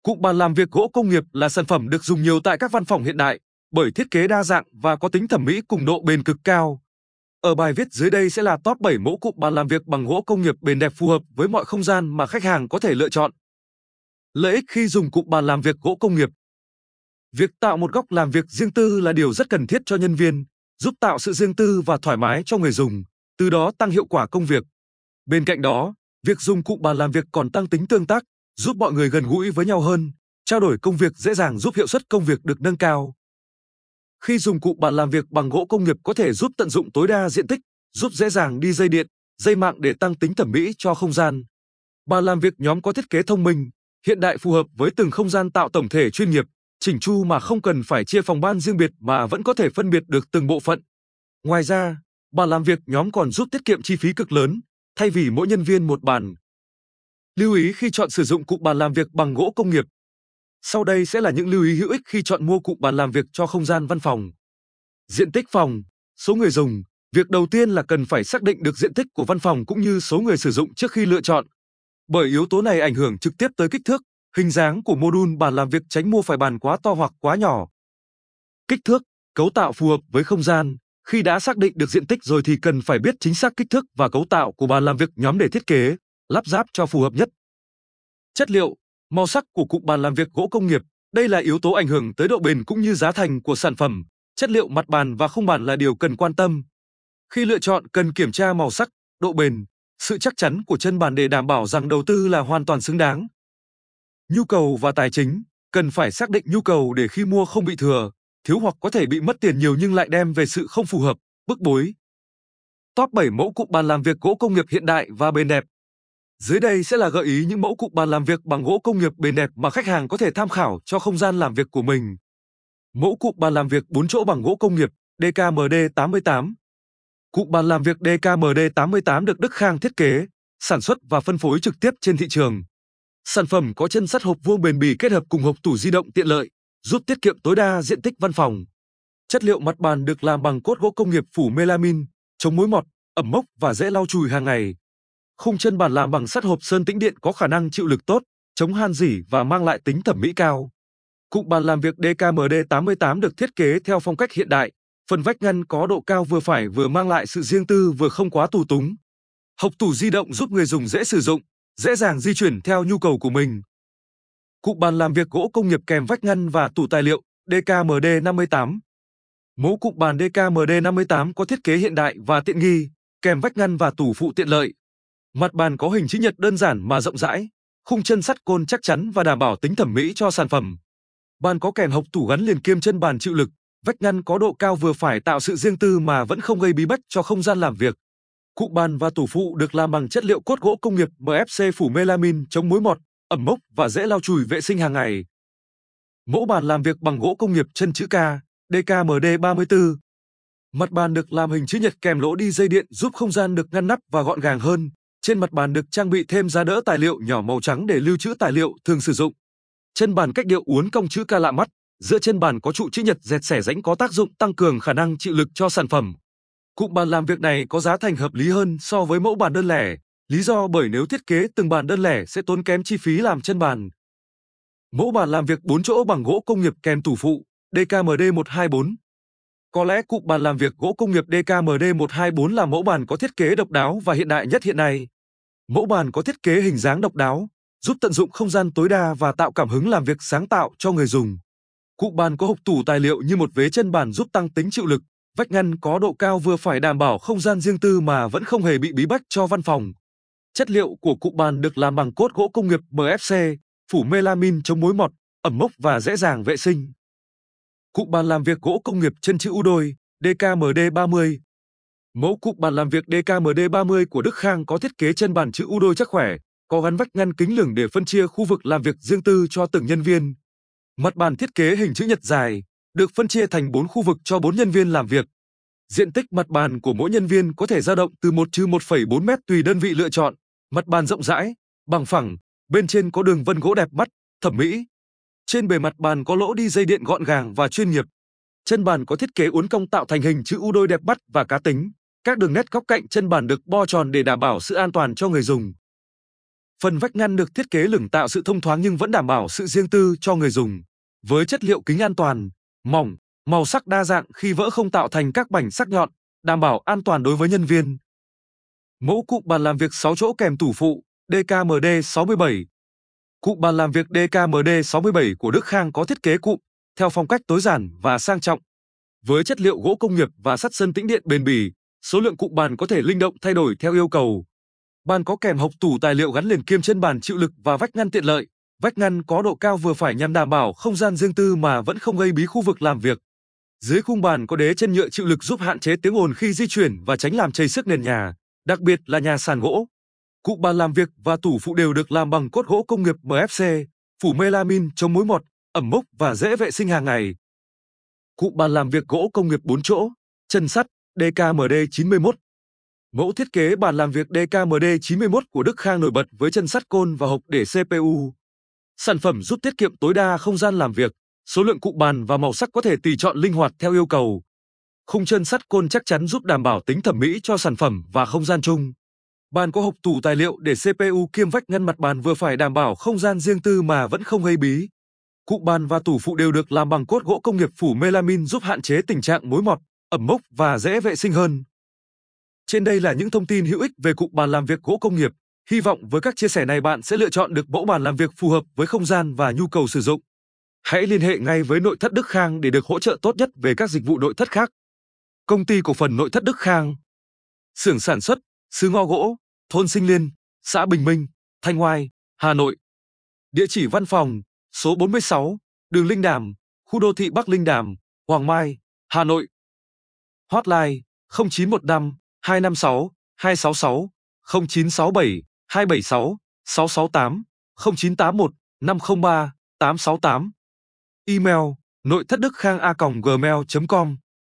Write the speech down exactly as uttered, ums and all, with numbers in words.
Cụm bàn làm việc gỗ công nghiệp là sản phẩm được dùng nhiều tại các văn phòng hiện đại bởi thiết kế đa dạng và có tính thẩm mỹ cùng độ bền cực cao. Ở bài viết dưới đây sẽ là top bảy mẫu cụm bàn làm việc bằng gỗ công nghiệp bền đẹp phù hợp với mọi không gian mà khách hàng có thể lựa chọn. Lợi ích khi dùng cụm bàn làm việc gỗ công nghiệp. Việc tạo một góc làm việc riêng tư là điều rất cần thiết cho nhân viên, giúp tạo sự riêng tư và thoải mái cho người dùng, từ đó tăng hiệu quả công việc. Bên cạnh đó, việc dùng cụm bàn làm việc còn tăng tính tương tác, giúp mọi người gần gũi với nhau hơn, trao đổi công việc dễ dàng giúp hiệu suất công việc được nâng cao. Khi dùng cụm bàn làm việc bằng gỗ công nghiệp có thể giúp tận dụng tối đa diện tích, giúp dễ dàng đi dây điện, dây mạng để tăng tính thẩm mỹ cho không gian. Bàn làm việc nhóm có thiết kế thông minh, hiện đại phù hợp với từng không gian tạo tổng thể chuyên nghiệp, chỉnh chu mà không cần phải chia phòng ban riêng biệt mà vẫn có thể phân biệt được từng bộ phận. Ngoài ra, bàn làm việc nhóm còn giúp tiết kiệm chi phí cực lớn, thay vì mỗi nhân viên một bàn. Lưu ý khi chọn sử dụng cụm bàn làm việc bằng gỗ công nghiệp. Sau đây sẽ là những lưu ý hữu ích khi chọn mua cụm bàn làm việc cho không gian văn phòng. Diện tích phòng, số người dùng. Việc đầu tiên là cần phải xác định được diện tích của văn phòng cũng như số người sử dụng trước khi lựa chọn. Bởi yếu tố này ảnh hưởng trực tiếp tới kích thước, hình dáng của mô đun bàn làm việc, tránh mua phải bàn quá to hoặc quá nhỏ. Kích thước, cấu tạo phù hợp với không gian. Khi đã xác định được diện tích rồi thì cần phải biết chính xác kích thước và cấu tạo của bàn làm việc nhóm để thiết kế, lắp ráp cho phù hợp nhất. Chất liệu, màu sắc của cụm bàn làm việc gỗ công nghiệp, đây là yếu tố ảnh hưởng tới độ bền cũng như giá thành của sản phẩm. Chất liệu mặt bàn và khung bàn là điều cần quan tâm. Khi lựa chọn cần kiểm tra màu sắc, độ bền, sự chắc chắn của chân bàn để đảm bảo rằng đầu tư là hoàn toàn xứng đáng. Nhu cầu và tài chính, cần phải xác định nhu cầu để khi mua không bị thừa, thiếu hoặc có thể bị mất tiền nhiều nhưng lại đem về sự không phù hợp, bức bối. Top bảy mẫu cụm bàn làm việc gỗ công nghiệp hiện đại và bền đẹp. Dưới đây sẽ là gợi ý những mẫu cụm bàn làm việc bằng gỗ công nghiệp bền đẹp mà khách hàng có thể tham khảo cho không gian làm việc của mình. Mẫu cụm bàn làm việc bốn chỗ bằng gỗ công nghiệp đê ca em đê tám mươi tám. Cụm bàn làm việc đê ca em đê tám mươi tám được Đức Khang thiết kế, sản xuất và phân phối trực tiếp trên thị trường. Sản phẩm có chân sắt hộp vuông bền bỉ kết hợp cùng hộc tủ di động tiện lợi, giúp tiết kiệm tối đa diện tích văn phòng. Chất liệu mặt bàn được làm bằng cốt gỗ công nghiệp phủ melamin, chống mối mọt, ẩm mốc và dễ lau chùi hàng ngày. Khung chân bàn làm bằng sắt hộp sơn tĩnh điện có khả năng chịu lực tốt, chống han rỉ và mang lại tính thẩm mỹ cao. Cụm bàn làm việc đê ca em đê tám mươi tám được thiết kế theo phong cách hiện đại, phần vách ngăn có độ cao vừa phải vừa mang lại sự riêng tư vừa không quá tù túng. Hộc tủ di động giúp người dùng dễ sử dụng, dễ dàng di chuyển theo nhu cầu của mình. Cụm bàn làm việc gỗ công nghiệp kèm vách ngăn và tủ tài liệu đê ca em đê năm mươi tám. Mẫu cụm bàn đê ca em đê năm mươi tám có thiết kế hiện đại và tiện nghi, kèm vách ngăn và tủ phụ tiện lợi. Mặt bàn có hình chữ nhật đơn giản mà rộng rãi, khung chân sắt côn chắc chắn và đảm bảo tính thẩm mỹ cho sản phẩm. Bàn có kèm hộc tủ gắn liền kiêm chân bàn chịu lực, vách ngăn có độ cao vừa phải tạo sự riêng tư mà vẫn không gây bí bách cho không gian làm việc. Cụm bàn và tủ phụ được làm bằng chất liệu cốt gỗ công nghiệp em ép xê phủ melamin chống mối mọt, ẩm mốc và dễ lau chùi vệ sinh hàng ngày. Mẫu bàn làm việc bằng gỗ công nghiệp chân chữ K, đê ca em đê ba mươi tư. Mặt bàn được làm hình chữ nhật kèm lỗ đi dây điện giúp không gian được ngăn nắp và gọn gàng hơn. Trên mặt bàn được trang bị thêm giá đỡ tài liệu nhỏ màu trắng để lưu trữ tài liệu thường sử dụng. Chân bàn cách điệu uốn cong chữ K lạ mắt, giữa chân bàn có trụ chữ nhật dẹt xẻ rãnh có tác dụng tăng cường khả năng chịu lực cho sản phẩm. Cụm bàn làm việc này có giá thành hợp lý hơn so với mẫu bàn đơn lẻ, lý do bởi nếu thiết kế từng bàn đơn lẻ sẽ tốn kém chi phí làm chân bàn. Mẫu bàn làm việc bốn chỗ bằng gỗ công nghiệp kèm tủ phụ, đê ca em đê một hai bốn. Có lẽ cụm bàn làm việc gỗ công nghiệp đê ca em đê một hai bốn là mẫu bàn có thiết kế độc đáo và hiện đại nhất hiện nay. Mẫu bàn có thiết kế hình dáng độc đáo, giúp tận dụng không gian tối đa và tạo cảm hứng làm việc sáng tạo cho người dùng. Cụm bàn có hộc tủ tài liệu như một vế chân bàn giúp tăng tính chịu lực, vách ngăn có độ cao vừa phải đảm bảo không gian riêng tư mà vẫn không hề bị bí bách cho văn phòng. Chất liệu của cụm bàn được làm bằng cốt gỗ công nghiệp em ép xê, phủ melamin chống mối mọt, ẩm mốc và dễ dàng vệ sinh. Cụm bàn làm việc gỗ công nghiệp chân chữ U đôi, đê ca em đê ba mươi. Mẫu cụm bàn làm việc đê ca em đê ba mươi của Đức Khang có thiết kế chân bàn chữ U đôi chắc khỏe, có gắn vách ngăn kính lửng để phân chia khu vực làm việc riêng tư cho từng nhân viên. Mặt bàn thiết kế hình chữ nhật dài, được phân chia thành bốn khu vực cho bốn nhân viên làm việc. Diện tích mặt bàn của mỗi nhân viên có thể dao động từ một trừ một phẩy bốn mét tùy đơn vị lựa chọn. Mặt bàn rộng rãi, bằng phẳng, bên trên có đường vân gỗ đẹp mắt, thẩm mỹ. Trên bề mặt bàn có lỗ đi dây điện gọn gàng và chuyên nghiệp. Chân bàn có thiết kế uốn cong tạo thành hình chữ U đôi đẹp mắt và cá tính. Các đường nét góc cạnh chân bàn được bo tròn để đảm bảo sự an toàn cho người dùng. Phần vách ngăn được thiết kế lửng tạo sự thông thoáng nhưng vẫn đảm bảo sự riêng tư cho người dùng. Với chất liệu kính an toàn, mỏng, màu sắc đa dạng khi vỡ không tạo thành các mảnh sắc nhọn, đảm bảo an toàn đối với nhân viên. Mẫu cụm bàn làm việc sáu chỗ kèm tủ phụ đê ca em đê sáu mươi bảy. Cụm bàn làm việc đê ca em đê sáu mươi bảy của Đức Khang có thiết kế cụm theo phong cách tối giản và sang trọng. Với chất liệu gỗ công nghiệp và sắt sơn tĩnh điện bền bỉ, số lượng cụm bàn có thể linh động thay đổi theo yêu cầu. Bàn có kèm hộc tủ tài liệu gắn liền kiêm chân bàn chịu lực và vách ngăn tiện lợi. Vách ngăn có độ cao vừa phải nhằm đảm bảo không gian riêng tư mà vẫn không gây bí khu vực làm việc. Dưới khung bàn có đế chân nhựa chịu lực giúp hạn chế tiếng ồn khi di chuyển và tránh làm chảy xước nền nhà, đặc biệt là nhà sàn gỗ. Cụm bàn làm việc và tủ phụ đều được làm bằng cốt gỗ công nghiệp em ép xê, phủ melamin chống mối mọt, ẩm mốc và dễ vệ sinh hàng ngày. Cụm bàn làm việc gỗ công nghiệp bốn chỗ, chân sắt đê ca em đê chín mươi mốt. Mẫu thiết kế bàn làm việc đê ca em đê chín mươi mốt của Đức Khang nổi bật với chân sắt côn và hộc để xê pê u. Sản phẩm giúp tiết kiệm tối đa không gian làm việc, số lượng cụm bàn và màu sắc có thể tùy chọn linh hoạt theo yêu cầu. Khung chân sắt côn chắc chắn giúp đảm bảo tính thẩm mỹ cho sản phẩm và không gian chung. Bàn có hộc tủ tài liệu để xê pê u kiêm vách ngăn mặt bàn vừa phải đảm bảo không gian riêng tư mà vẫn không gây bí. Cụm bàn và tủ phụ đều được làm bằng cốt gỗ công nghiệp phủ melamin giúp hạn chế tình trạng mối mọt, ẩm mốc và dễ vệ sinh hơn. Trên đây là những thông tin hữu ích về cụm bàn làm việc gỗ công nghiệp. Hy vọng với các chia sẻ này bạn sẽ lựa chọn được mẫu bàn làm việc phù hợp với không gian và nhu cầu sử dụng. Hãy liên hệ ngay với Nội thất Đức Khang để được hỗ trợ tốt nhất về các dịch vụ nội thất khác. Công ty cổ phần Nội thất Đức Khang. Xưởng sản xuất, xứ Ngo Gỗ, thôn Sinh Liên, xã Bình Minh, Thanh Oai, Hà Nội. Địa chỉ văn phòng, số bốn mươi sáu, đường Linh Đàm, khu đô thị Bắc Linh Đàm, Hoàng Mai, Hà Nội. Hotline không chín một năm hai năm sáu hai sáu sáu, không chín sáu bảy hai bảy sáu sáu sáu tám, không chín tám một năm không ba tám sáu tám. Email nội thất đức khang a còng gmail chấm com.